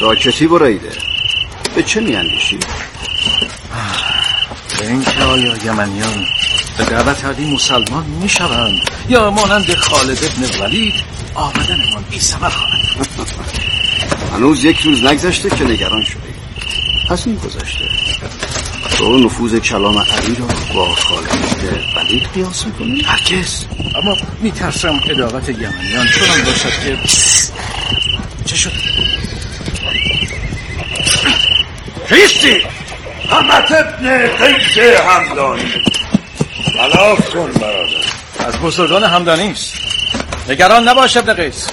ساکتی برایده. به چه میاندیشی؟ به اینکه آیا یمنیان به دعوت علی مسلمان میشوند یا مانند خالد ابن ولید آمدنمان بی ثمر خواهد. هنوز یک روز نگذشته که نگران شدی. پس این گذشته تو نفوذ کلام علی را با خالد ولید قیاس میکنی؟ هرگز. اما میترسم عداوت یمنیان چنان باشد که... چه شد؟ کیستی؟ حمد ابن قیس همدانی. خلاف کن برادر. از بزرگان همدانی است. نگران نباش ابن قیس.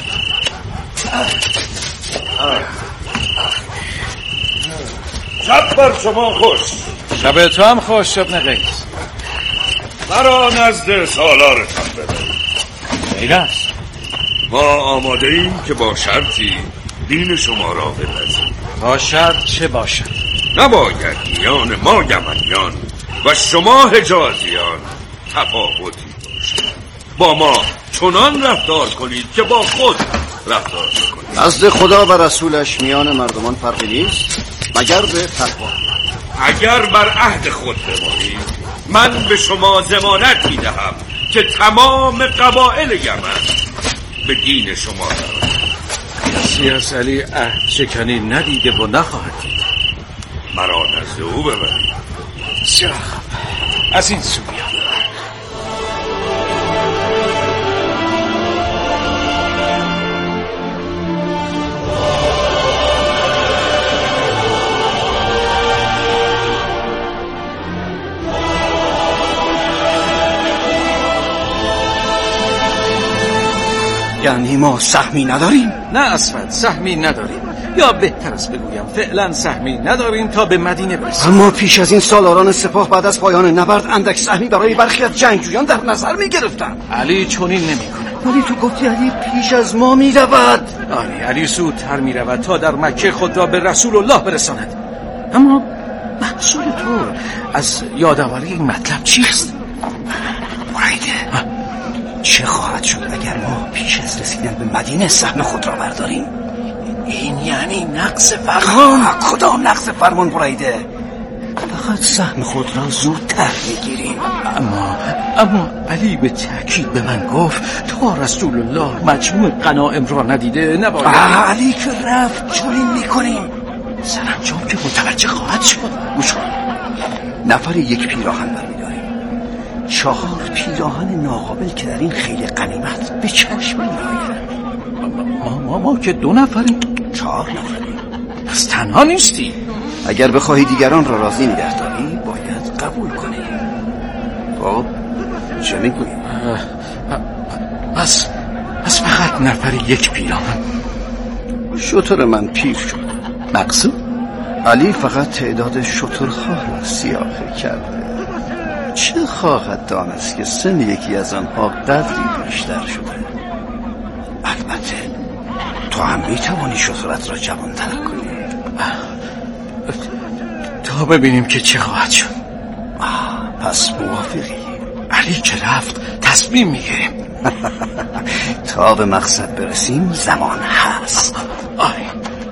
شب بر شما خوش. شب تو هم خوش ابن قیس. مرا نزد سالارتان ببرید. خیلی است. ما آماده ایم که با شرطی دین شما را بپذیریم. با شرط چه باشد؟ نباید میان ما یمنیان و شما حجازیان تفاوتی باشد. با ما چنان رفتار کنید که با خود رفتار کنید. نزد خدا و رسولش میان مردمان فرقی نیست مگر به تقوا. اگر بر عهد خود بمانید من به شما ضمانت میدهم که تمام قبایل یمن به دین شما درآید. کسی از علی عهد شکنی ندیده و نخواهد دید. مرا نزد او ببرید. بسیار خوب. از این سو بیام. یعنی ما سهمی نداریم؟ نه اسفد، سهمی نداریم. یا بهتر است بگویم فعلا سهمی نداریم تا به مدینه برسیم. اما پیش از این سالاران سپاه بعد از پایان نبرد اندک سهمی برای برخی از جنگجویان در نظر می گرفتند. علی چنین نمی‌کند. ولی تو گفتی علی پیش از ما می رود. آری، علی زودتر می رود تا در مکه خود را به رسول الله برساند. اما محصول تو از یادآوری این مطلب چیست؟ برایده چه خواهد شد اگر ما پیش از رسیدن به مدینه سهم خود را برداریم؟ این یعنی نقض فرمان. کدام نقض فرمان برایده؟ فقط سهم خود را زودتر میگیریم. اما علی به تأکید به من گفت تا رسول الله مجموع غنایم را ندیده نباید. علی که رفت چنین میکنیم. سرانجام که متوجه خواهد شد. گوش کن. نفری یک پیراهن برمیداریم. 4 پیراهن ناقابل که در این خیلی غنیمت به چشم میآید. ما که 2 نفریم. 4 نفریم. پس تنها نیستی. اگر بخواهی دیگران را راضی نگه داری باید قبول کنی. خب چه میگویی؟ پس فقط نفری یک پیراهن. شتر من پیر شد. مقصود؟ علی فقط تعداد شترها را سیاهه کرده. چه خواهد دانست که سن یکی از آنها قدری بیشتر شده. البته تو هم میتوانی شترت را جوان‌تر کنی. تا ببینیم که چه خواهد شد. پس موافقی؟ علی که رفت تصمیم میگیریم. تا به مقصد برسیم زمان هست. آره.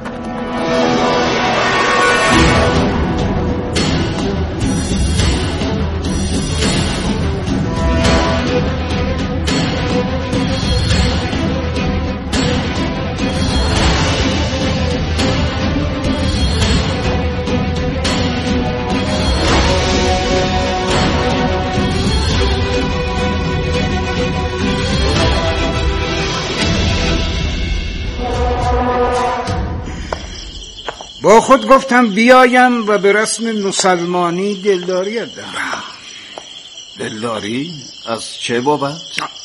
با خود گفتم بیایم و به رسم مسلمانی دلداریت دهم. دلداری؟ از چه بابت؟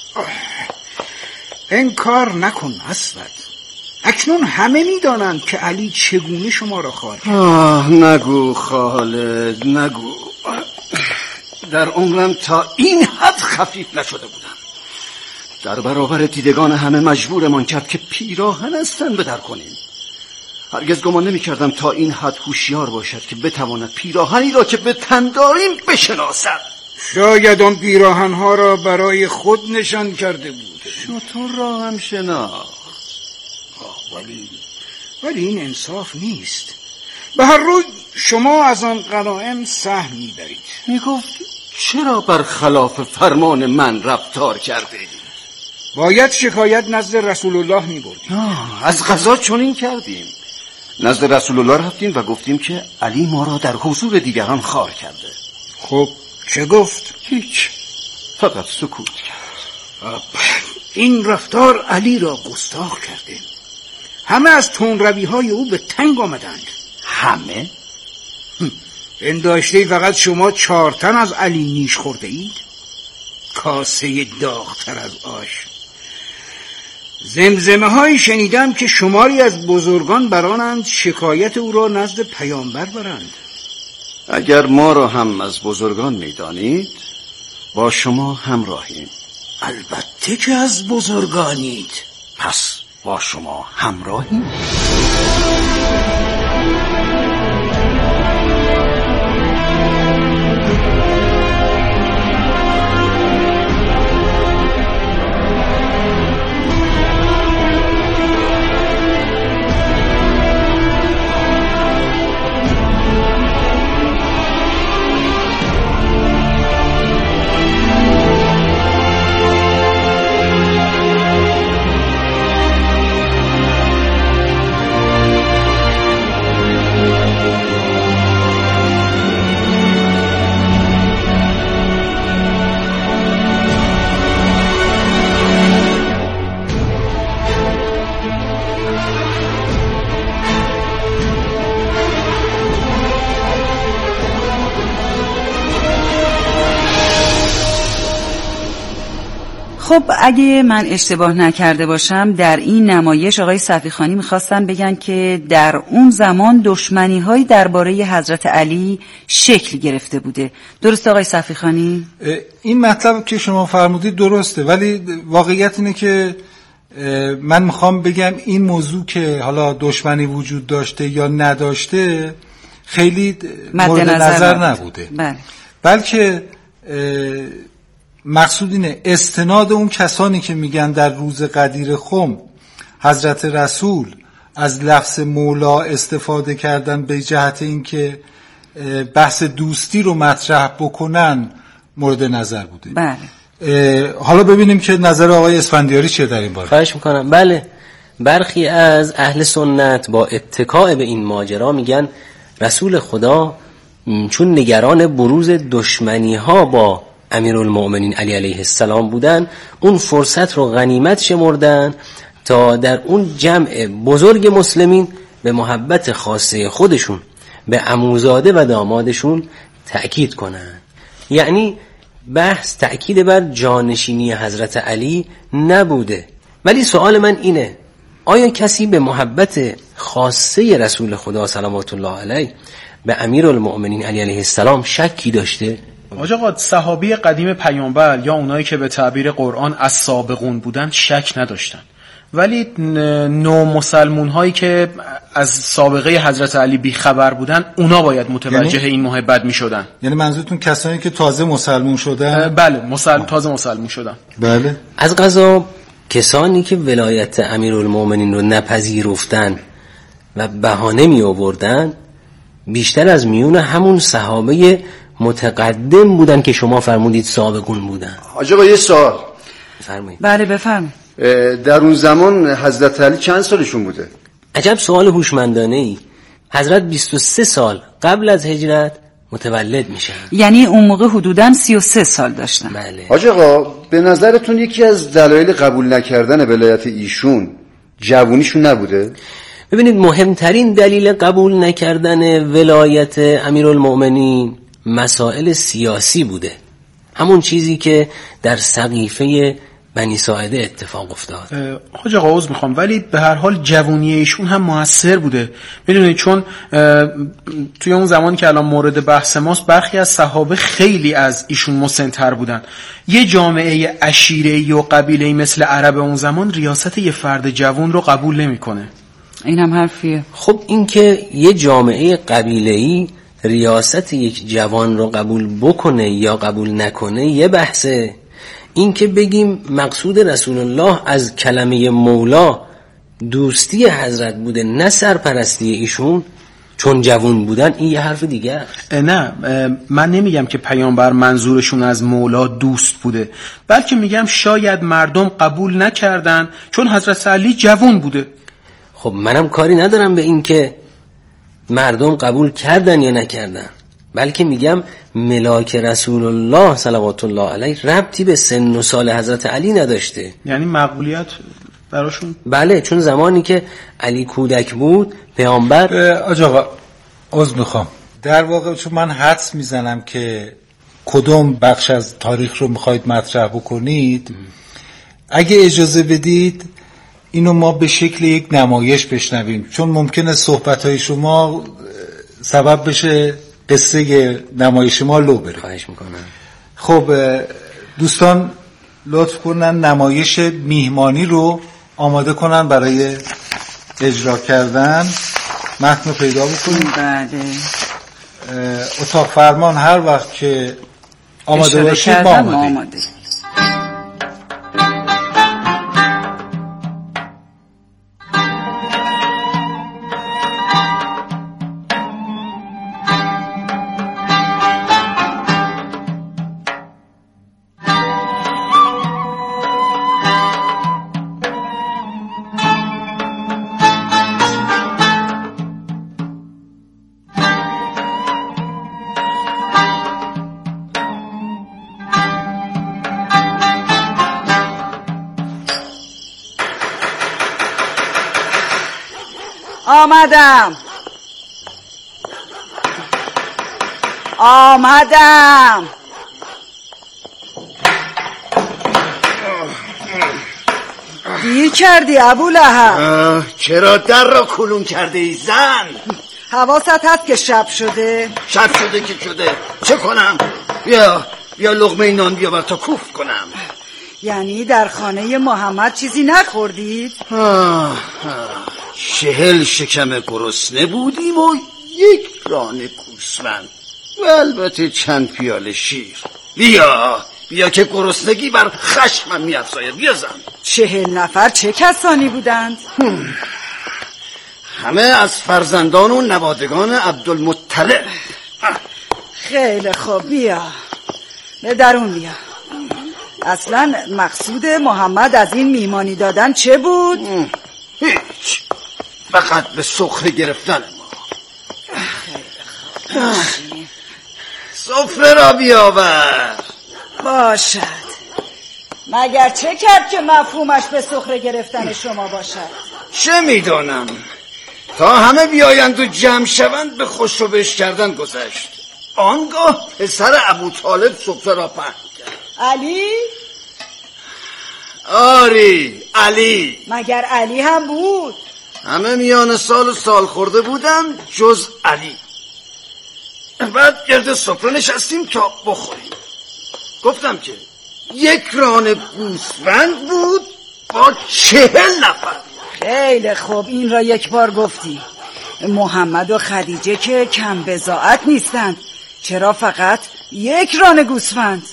انکار نکن اسود. اکنون همه میدانند که علی چگونه شما را خوار کرد. نگو خالد نگو. در عمرم تا این حد خفیف نشده بودم. در برابر دیدگان همه مجبورمان کرد که پیراهن از تن بدر کنیم. هرگز گمان نمی کردم تا این حد هوشیار باشد که بتواند پیراهنی را که به تن داریم بشناسد. شاید آن پیراهنها را برای خود نشان کرده بود. شتر را هم شناخت. ولی ولی این انصاف نیست. به هر روی شما از آن غنایم سهم میبرید. میگفت چرا برخلاف فرمان من رفتار کرده؟ باید شکایت نزد رسول الله میبردیم. از قضا چنین کردیم. نزد رسول الله رفتیم و گفتیم که علی ما را در حضور دیگران خوار کرده. خب چه گفت؟ هیچ، فقط سکوت کرد. این رفتار علی را گستاخ کرده. همه از تندروی‌های او به تنگ آمدند. همه؟ انداشته فقط شما 4 تن از علی نیش خورده اید؟ کاسه داغ‌تر از آش. زمزمه های شنیدم که شماری از بزرگان برانند شکایت او را نزد پیامبر برند. اگر ما را هم از بزرگان می‌دانید با شما همراهیم. البته که از بزرگانید. پس با شما همراهیم. خب اگه من اشتباه نکرده باشم در این نمایش آقای صفیخانی میخواستن بگن که در اون زمان دشمنی‌های درباره حضرت علی شکل گرفته بوده. درسته آقای صفیخانی؟ این مطلب که شما فرمودید درسته، ولی واقعیت اینه که من میخوام بگم این موضوع که حالا دشمنی وجود داشته یا نداشته خیلی مورد نظر نبوده. بلکه مقصود اینه استناد اون کسانی که میگن در روز قدیر خم حضرت رسول از لفظ مولا استفاده کردن به جهت اینکه بحث دوستی رو مطرح بکنن مورد نظر بوده. بله. حالا ببینیم که نظر آقای اسفندیاری چیه در این باره. خواهش میکنم. بله، برخی از اهل سنت با اتکاء به این ماجرا میگن رسول خدا چون نگران بروز دشمنی ها با امیرالمؤمنین علی علیه السلام بودن، اون فرصت رو غنیمت شمردن تا در اون جمع بزرگ مسلمین به محبت خاصه خودشون به عموزاده و دامادشون تأکید کنن. یعنی بحث تأکید بر جانشینی حضرت علی نبوده. ولی سوال من اینه، آیا کسی به محبت خاصه رسول خدا صلوات الله علیه به امیرالمؤمنین علی علیه السلام شکی داشته؟ آقا صحابی قدیم پیامبر یا اونایی که به تعبیر قرآن از سابقون بودن شک نداشتن، ولی نو مسلمون هایی که از سابقه حضرت علی بی خبر بودن اونا باید متوجه این محبت می شدن. یعنی منظورتون کسانی که تازه مسلمون شدن؟ بله، تازه مسلمون شدن. بله. از قضا کسانی که ولایت امیرالمؤمنین رو نپذیرفتن و بهانه می آوردن بیشتر از میون همون صحابه متقدم بودن که شما فرمودید سابقون بودن. آقا یه سوال. فرمایید. بله بفرمایید. در اون زمان حضرت علی چند سالشون بوده؟ عجب سوال هوشمندانه‌ای. حضرت 23 سال قبل از هجرت متولد میشن. یعنی اون موقع حدوداً 33 سال داشتن. بله. آقا به نظرتون یکی از دلایل قبول نکردن ولایت ایشون جوونیشون نبوده؟ ببینید، مهمترین دلیل قبول نکردن ولایت امیرالمؤمنین مسائل سیاسی بوده. همون چیزی که در سقیفه بنی ساعده اتفاق افتاد. حاج آقا عذر میخوام، ولی به هر حال جوونی ایشون هم موثر بوده. میدونید چون توی اون زمانی که الان مورد بحث ماست برخی از صحابه خیلی از ایشون مسن‌تر بودن. یه جامعه عشیره‌ای و قبیله‌ای مثل عرب اون زمان ریاست یه فرد جوون رو قبول نمیکنه. این هم حرفیه. خب این که یه جامعه قبیله‌ای ریاست یک جوان رو قبول بکنه یا قبول نکنه یه بحثه. این که بگیم مقصود رسول الله از کلمه مولا دوستی حضرت بوده نه سرپرستی ایشون چون جوان بودن، این یه حرف دیگه. نه من نمیگم که پیامبر منظورشون از مولا دوست بوده، بلکه میگم شاید مردم قبول نکردن چون حضرت علی جوان بوده. خب منم کاری ندارم به این که مردم قبول کردن یا نکردن، بلکه میگم ملاک رسول الله صلوات الله علیه ربطی به سن و سال حضرت علی نداشته. یعنی مقبولیت براشون؟ بله، چون زمانی که علی کودک بود پیامبر. آج آقا عذر میخوام، در واقع چون من حدس میزنم که کدوم بخش از تاریخ رو میخواید مطرح بکنید، اگه اجازه بدید اینو ما به شکل یک نمایش بشنویم، چون ممکنه صحبتهای شما سبب بشه قصه نمایش ما لو بره. خواهش میکنم. خب دوستان لطف کنن نمایش میهمانی رو آماده کنن برای اجرا کردن. متن رو پیدا بکنید. بله. اتاق فرمان هر وقت که آماده باشید ما آماده. آمدم. دیر کردی ابولهب. چرا در را کلون کرده ای زن؟ حواست هست که شب شده؟ شب شده که شده، چه کنم؟ بیا لقمه نان بیاور تا کوفت کنم. یعنی در خانه محمد چیزی نخوردید؟ 40 شکم گرسنه بودیم و 1 رانه گوسفند و البته چند پیاله شیر. بیا که گرسنگی بر خشمم می‌افزاید. بیا زن. 40 نفر چه کسانی بودند؟ همه از فرزندان و نوادگان عبدالمطلب. خیلی خوب، بیا به درون بیا. اصلا مقصود محمد از این میهمانی دادن چه بود؟ هیچ، فقط به سخره گرفتن ما. سفره را بیاور. باشد. مگر چه کرد که مفهومش به سخره گرفتن شما باشد؟ چه میدانم، تا همه بیایند و جمع شوند به خوشروبش کردن گذشت. آنگاه پسر ابوطالب سفره را پهن کرد. علی؟ آری علی. مگر علی هم بود؟ همه میان سال خورده بودن جز علی. بعد گرد سفره نشستیم تا بخوریم. گفتم که 1 رانه گوسفند بود با 40 نفر. خیلی خوب، این را 1 بار گفتی. محمد و خدیجه که کم بضاعت نیستند، چرا فقط 1 رانه گوسفند؟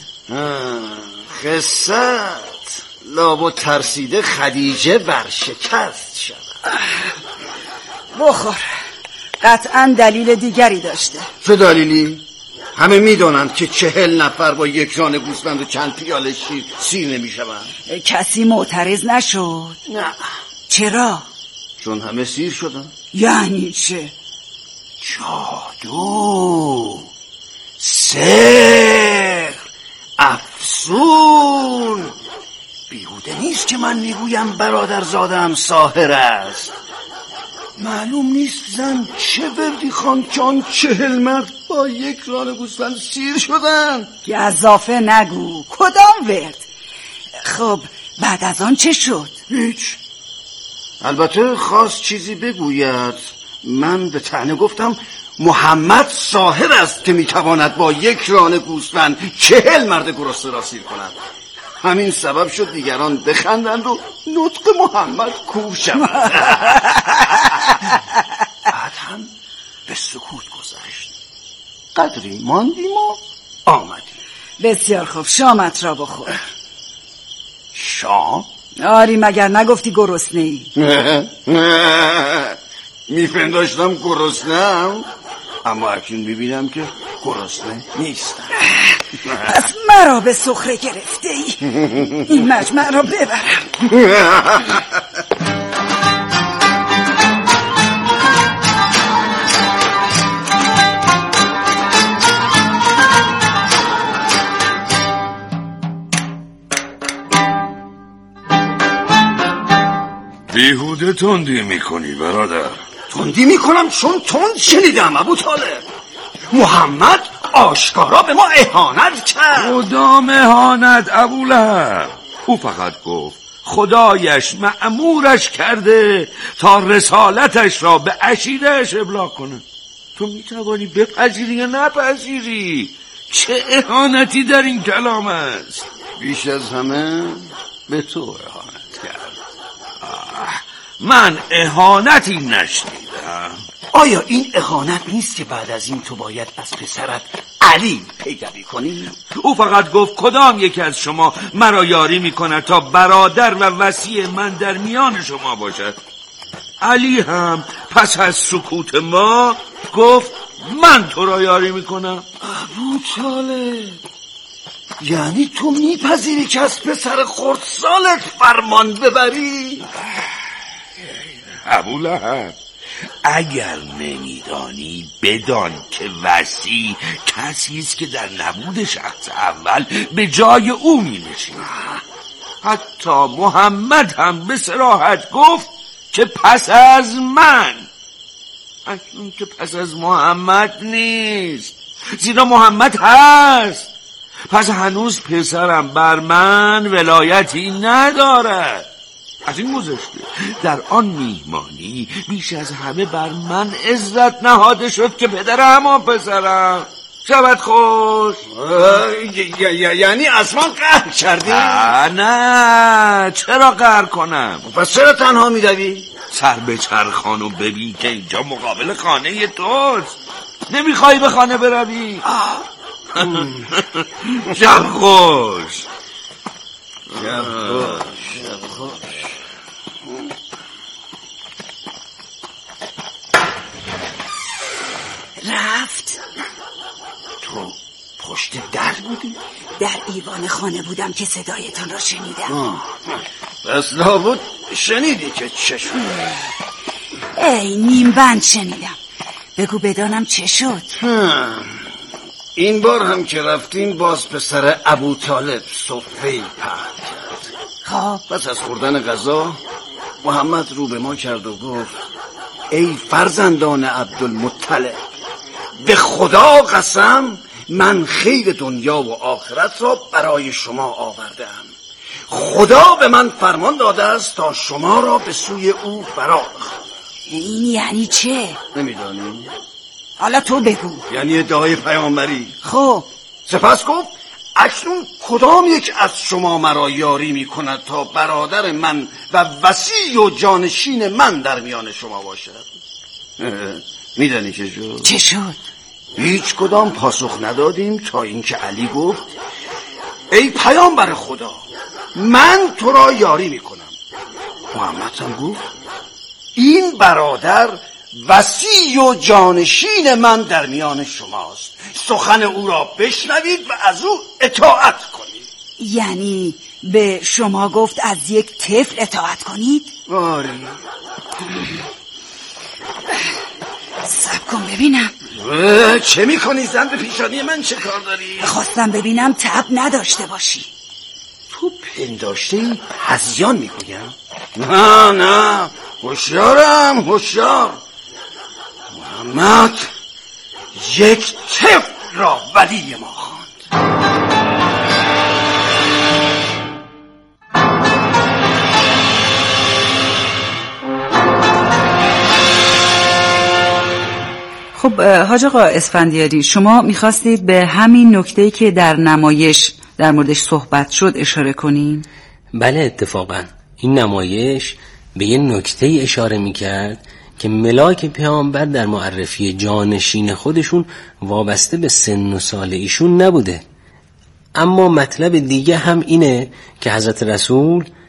قصت لابو ترسیده خدیجه ورشکست شد. بخور، قطعا دلیل دیگری داشته. چه دلیلی؟ همه میدونند که 40 نفر با 1 رانه گوسفند و چند پیاله شیر سیر نمیشوند. کسی معترض نشد؟ نه. چرا؟ چون همه سیر شدن. یعنی چه؟ جادو، سحر، افسون. بیهوده نیست که من میگویم برادرزادم ساحر است. معلوم نیست زن چه وردی خواند که آن 40 مرد با 1 رانه گوسفند سیر شدن. گزافه نگو. کدام ورد؟ خب بعد از آن چه شد؟ هیچ. البته خواست چیزی بگوید. من به طعنه گفتم محمد ساحر است که میتواند با 1 رانه گوسفند 40 مرد گرسنه را سیر کند. همین سبب شد دیگران بخندند و نطق محمد کور شود. بعد هم به سکوت گذشت. قدری ماندیم و آمدیم. بسیار خوب، شامت را بخور. شام؟ آری مگر نگفتی گرسنه ای؟ میپنداشتم گرسنه‌ام، اما اکنون میبینم که گرسنه نیستم. پس مرا به سخره گرفته ای. این مجمع را ببرم. بیهوده تندی میکنی برادر. تندی میکنم چون تند شنیدم ابو طالب. محمد آشکارا به ما اهانت کرد. کدام اهانت ابولهب؟ او فقط گفت خدایش مأمورش کرده تا رسالتش را به عشیرهش ابلاغ کنه. تو میتوانی بپذیری یا نپذیری؟ چه اهانتی در این کلام است؟ بیش از همه به تو اهانت کرد. من اهانتی نشنیدم. آیا این اهانت نیست که بعد از این تو باید از پسرت علی پیروی کنی؟ او فقط گفت کدام یکی از شما مرا یاری میکند تا برادر و وصی من در میان شما باشد. علی هم پس از سکوت ما گفت من تو را یاری میکنم. ابو طالب، یعنی تو میپذیری که از پسر خردسالت فرمان ببری؟ ابولهب، اگر نمیدانی بدان که وصی کسی است که در نبود شخص اول به جای او مینشیند. حتی محمد هم به صراحت گفت که پس از من. اکنون که پس از محمد نیست، زیرا محمد هست. پس هنوز پسرم بر من ولایتی ندارد. از این گذشته در آن میهمانی بیش از همه بر من عزت نهاده شد که پدرم و پسرم. شبت خوش. یعنی از من قهر کردی؟ نه، چرا قهر کنم؟ پس چرا تنها میروی؟ سر به چرخان و ببین که اینجا مقابل خانه توست. نمیخوای به خانه بروی؟ شب خوش. شب خوش. شب خوش. رفت؟ تو پشت در بودی؟ در ایوان خانه بودم که صدایتان را شنیدم. پس لابد شنیدی که چه شد؟ ای نیم بند شنیدم. بگو بدانم چه شد. این بار هم که رفتیم باز پسر ابو طالب صفه‌ای پهن کرد. خب پس از خوردن غذا محمد رو به ما کرد و گفت ای فرزندان عبدالمطلب، به خدا قسم من خیر دنیا و آخرت را برای شما آوردم. خدا به من فرمان داده است تا شما را به سوی او فرا بخوانم. این یعنی چه؟ نمیدانی؟ حالا تو بگو. یعنی ادعای پیامبری. خب سپس گفت اکنون کدام یک از شما مرا یاری می کند تا برادر من و وصی و جانشین من در میان شما باشد؟ میدانی چه شد؟ چه شد؟ هیچ کدام پاسخ ندادیم تا اینکه علی گفت ای پیامبر خدا، من تو را یاری می کنم. محمد هم گفت این برادر وصی و جانشین من در میان شماست. سخن او را بشنوید و از او اطاعت کنید. یعنی به شما گفت از یک طفل اطاعت کنید؟ آره. صبر کن ببینم. چه میکنی زن؟ به پیشانی من چه کار داری؟ خواستم ببینم تب نداشته باشی. تو پنداشته هزیان میگویم؟ نه هوشیارم، هوشیار. محمد یک طفل را ولی ما خواند. خب حاج آقا اسفندیاری، شما میخواستید به همین نکته‌ای که در نمایش در موردش صحبت شد اشاره کنین؟ بله، اتفاقا این نمایش به یه نکته اشاره میکرد که ملاک پیامبر در معرفی جانشین خودشون وابسته به سن و سال ایشون نبوده. اما مطلب دیگه هم اینه که حضرت رسول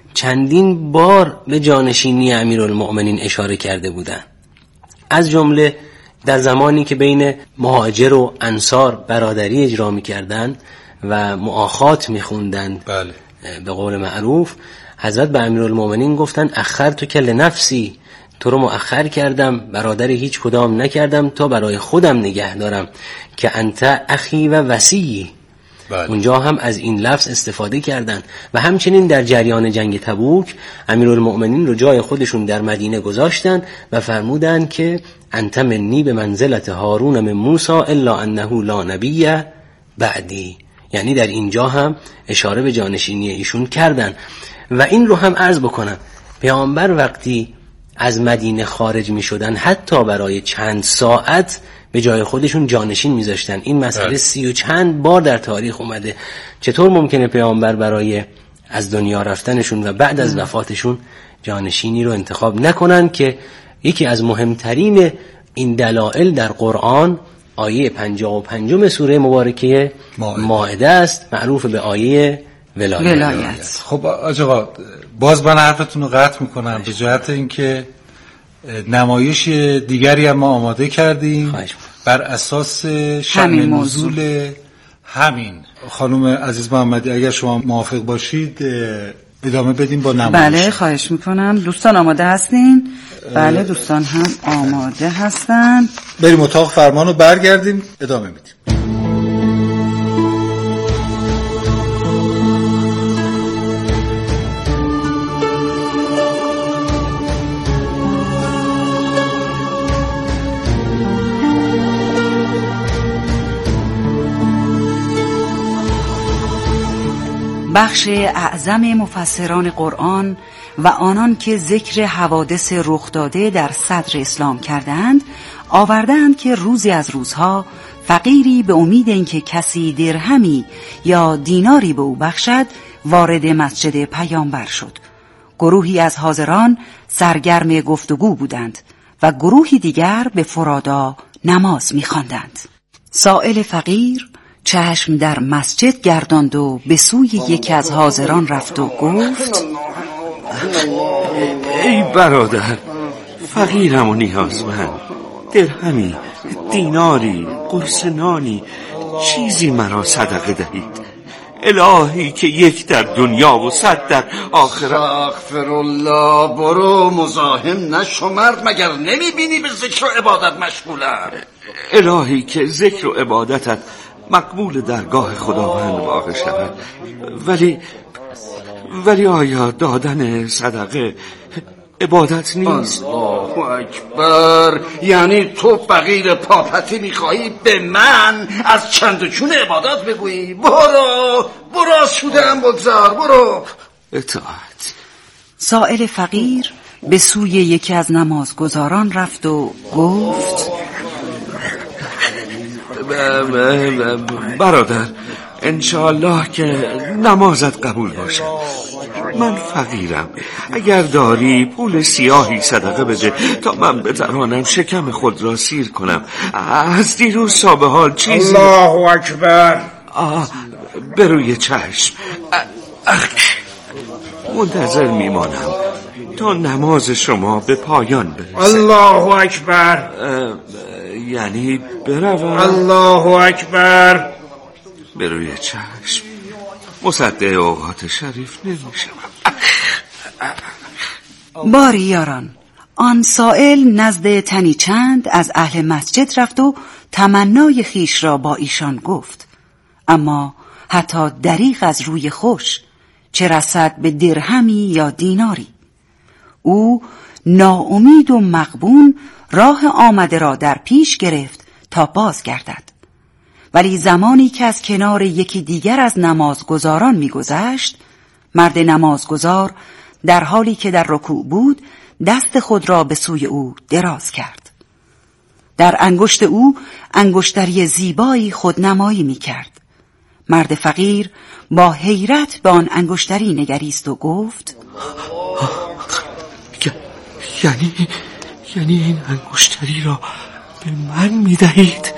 چندین بار به جانشینی امیرالمؤمنین اشاره کرده بودند. از جمله در زمانی که بین مهاجر و انصار برادری اجرا می‌کردند و مؤاخات می‌خوندند، بله، به قول معروف حضرت به امیرالمؤمنین گفتن اخرتک لنفسی، تو رو مؤخر کردم، برادر هیچ کدام نکردم تا برای خودم نگه دارم که انت اخی و وصی. بله. اونجا هم از این لفظ استفاده کردند. و همچنین در جریان جنگ تبوک امیرالمؤمنین رو جای خودشون در مدینه گذاشتن و فرمودند که انت منی به منزلت هارون من موسی الا انه لا نبی بعدی. یعنی در اینجا هم اشاره به جانشینی ایشون کردن. و این رو هم عرض بکنم، پیامبر وقتی از مدینه خارج می شدن حتی برای چند ساعت به جای خودشون جانشین می ذاشتن. این مسئله 30 و چند بار در تاریخ اومده. چطور ممکنه پیامبر برای از دنیا رفتنشون و بعد از وفاتشون جانشینی رو انتخاب نکنن؟ که یکی از مهمترین این دلائل در قرآن آیه 55 سوره مبارکه مائده است، معروف به آیه ولایت. خب آقا باز من حرفتون رو قطع میکنم به جهت اینکه نمایش دیگری هم ما آماده کردیم بر اساس شأن نزول همین. خانم عزیز محمدی اگر شما موافق باشید ادامه بدیم با نمایش. بله خواهش میکنم. دوستان آماده هستین؟ بله دوستان هم آماده هستن. بریم اتاق فرمان رو برگردیم ادامه میدیم. بخش اعظم مفسران قرآن و آنان که ذکر حوادث رخ داده در صدر اسلام کردند آوردند که روزی از روزها فقیری به امید اینکه کسی درهمی یا دیناری به او بخشد وارد مسجد پیامبر شد. گروهی از حاضران سرگرم گفتگو بودند و گروهی دیگر به فرادا نماز می‌خواندند. سائل فقیر چشم در مسجد گرداند و به سوی یکی از حاضران رفت و گفت: ای برادر، فقیرم و نیازمند، درهمی، دیناری، قرص نانی، چیزی مرا صدقه دهید. الهی که یک در دنیا و 100 در آخرت. استغفرالله، برو مزاحم نشو مرد، مگر نمیبینی به ذکر و عبادت مشغولم؟ الهی که ذکر و عبادتت مقبول درگاه خداوند واقع شود، ولی آیا دادن صدقه عبادت نیست؟ الله اکبر، یعنی تو فقیر پاپتی میخواهی به من از چند و چون عبادت بگویی؟ برو شدم بگذار، برو. اطاعت. سائل فقیر به سوی یکی از نمازگزاران رفت و گفت: برادر، انشاءالله که نمازت قبول باشه. من فقیرم، اگر داری پول سیاهی صدقه بده تا من بتوانم شکم خود را سیر کنم. از دیروز تا به حال چیزی. الله اکبر. بروی چشم. منتظر میمانم تا نماز شما به پایان برسه. الله اکبر. یعنی بروم. الله اکبر. بروی چشم. مصدق اوقات شریف نمیشم. باری یاران، آن سائل نزد تنی چند از اهل مسجد رفت و تمنای خیش را با ایشان گفت، اما حتی دریغ از روی خوش، چه رسد به درهمی یا دیناری. او ناامید و مغبون راه آمده را در پیش گرفت تا باز گردد، ولی زمانی که از کنار یکی دیگر از نمازگزاران می‌گذشت، مرد نمازگزار در حالی که در رکوع بود دست خود را به سوی او دراز کرد. در انگشت او انگشتری زیبایی خودنمایی می‌کرد. مرد فقیر با حیرت به آن انگشتری نگریست و گفت: یعنی این انگشتری را به من می‌دهید؟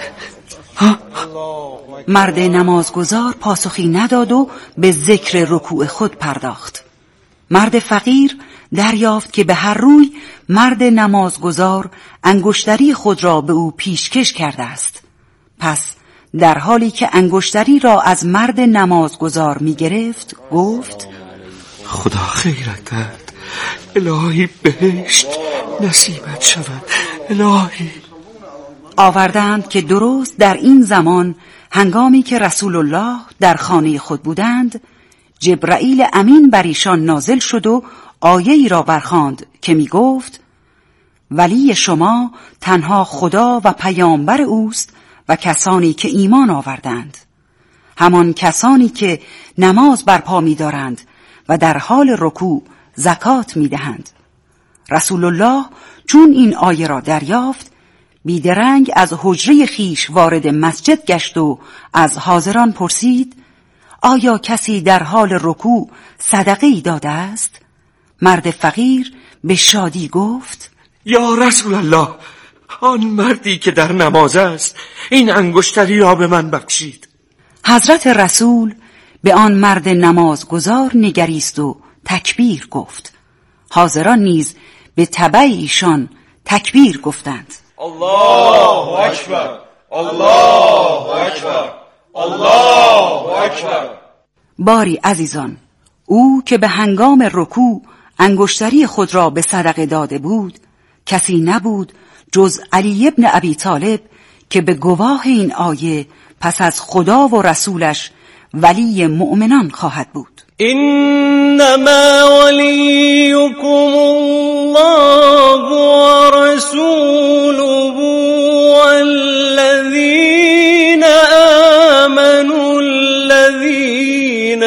مرد نمازگزار پاسخی نداد و به ذکر رکوع خود پرداخت. مرد فقیر دریافت که به هر روی مرد نمازگزار انگشتری خود را به او پیشکش کرده است. پس در حالی که انگشتری را از مرد نمازگزار می گرفت گفت: خدا خیرت دهد، الهی بهشت نصیبت شود، الهی. آوردند که درست در این زمان هنگامی که رسول الله در خانه خود بودند، جبرائیل امین بر ایشان نازل شد و آیه‌ای را برخواند که می گفت: ولی شما تنها خدا و پیامبر اوست و کسانی که ایمان آوردند، همان کسانی که نماز برپا می دارند و در حال رکوع زکات می دهند. رسول الله چون این آیه را دریافت، بیدرنگ از حجره خیش وارد مسجد گشت و از حاضران پرسید: آیا کسی در حال رکوع صدقه ای داده است؟ مرد فقیر به شادی گفت: یا رسول الله، آن مردی که در نماز است این انگشتری را به من بخشید. حضرت رسول به آن مرد نمازگزار نگریست و تکبیر گفت. حاضران نیز به تبع ایشان تکبیر گفتند. الله اکبر، الله اکبر، الله اکبر. باری عزیزان، او که به هنگام رکوع انگشتری خود را به صدقه داده بود، کسی نبود جز علی ابن ابی طالب که به گواه این آیه پس از خدا و رسولش ولی مؤمنان خواهد بود. انما ولیکم الله و رسوله والذین آمنوا الذین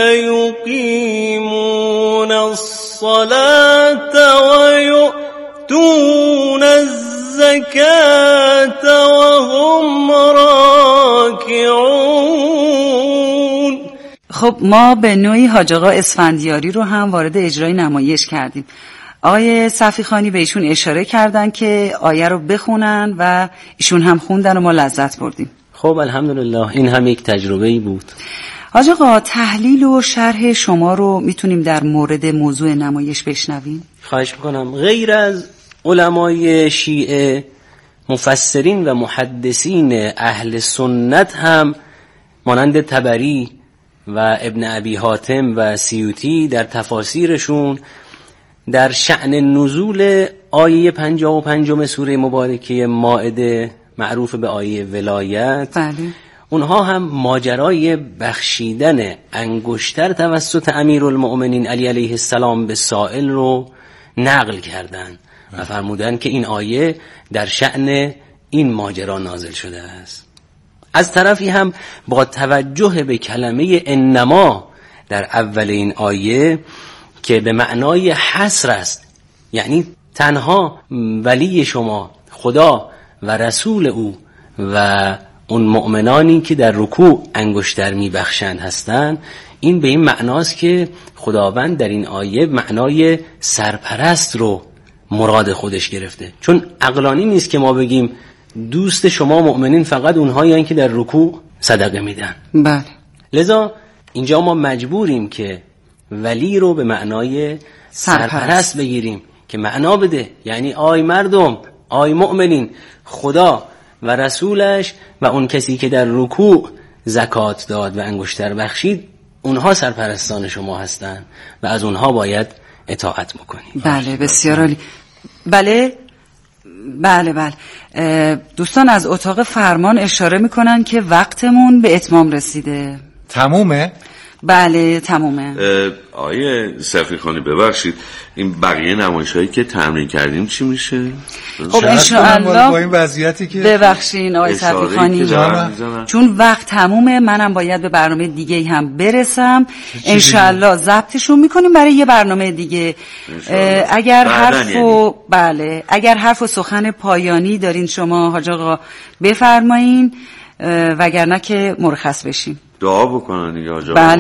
یقیمون الصلاة و یؤتون الزکاة و هم راکعون. خب ما به نوعی حاج آقا اسفندیاری رو هم وارد اجرای نمایش کردیم. آقای صفیخانی به ایشون اشاره کردن که آیه رو بخونن و ایشون هم خوندن و ما لذت بردیم. خب الحمدلله، این هم یک تجربه‌ای بود. حاج آقا تحلیل و شرح شما رو میتونیم در مورد موضوع نمایش بشنویم؟ خواهش میکنم. غیر از علمای شیعه، مفسرین و محدثین اهل سنت هم مانند طبری و ابن ابی حاتم و سیوطی در تفاسیرشون در شأن نزول آیه 55 سوره مبارکه مائده معروف به آیه ولایت، بله، اونها هم ماجرای بخشیدن انگشتر توسط امیرالمؤمنین علی علیه السلام به سائل رو نقل کردند و فرمودند که این آیه در شأن این ماجرا نازل شده است. از طرفی هم با توجه به کلمه انما در اول این آیه که به معنای حصر است، یعنی تنها ولی شما خدا و رسول او و اون مؤمنانی که در رکوع انگشتر میبخشند هستند، این به این معناست که خداوند در این آیه معنای سرپرست رو مراد خودش گرفته. چون عقلانی نیست که ما بگیم دوست شما مؤمنین فقط اونهایی که در رکوع صدقه میدن. بله. لذا اینجا ما مجبوریم که ولی رو به معنای سرپرست بگیریم که معنا بده، یعنی آی مردم، آی مؤمنین، خدا و رسولش و اون کسی که در رکوع زکات داد و انگشتر بخشید، اونها سرپرستان شما هستند و از اونها باید اطاعت بکنیم. بله، بسیار عالی. بله بله بله. دوستان از اتاق فرمان اشاره میکنن که وقتمون به اتمام رسیده. تمومه؟ بله تمومه. آیه صفیخانی ببخشید، این بقیه نمایش‌هایی که تمرین کردیم چی میشه؟ خب انشاءالله با این وضعیتی که ببخشین آقای صفیخانی، چون وقت تمومه، منم باید به برنامه دیگه هم برسم. انشاءالله ضبطشون میکنیم برای یه برنامه دیگه. اگر حرف و سخن پایانی دارین شما حاج آقا بفرمایین، وگرنه که مرخص بشیم. دعا بکنن دیگه حاج آقا. بله.